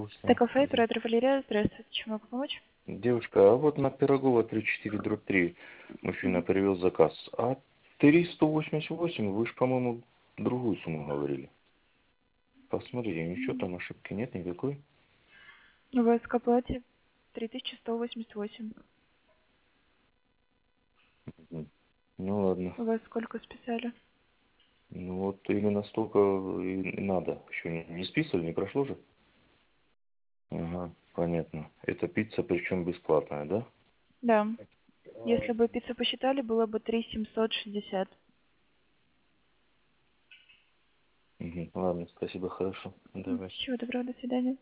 Кафе, оператор Валерия, здравствуйте, чем могу помочь? Девушка, а вот на Пирогова 34/3 мужчина привез заказ. А 388, вы же, по-моему, другую сумму говорили. Посмотрите, ничего там ошибки нет никакой. У вас к оплате 3188. Ну ладно. У вас сколько списали? Ну вот именно столько и надо. Еще не списывали, не прошло же? Ага, понятно. Это пицца, причем бесплатная, да? Да. Если бы пиццу посчитали, было бы 3760. Угу. Ладно, спасибо, хорошо. Давай. Всего доброго, до свидания.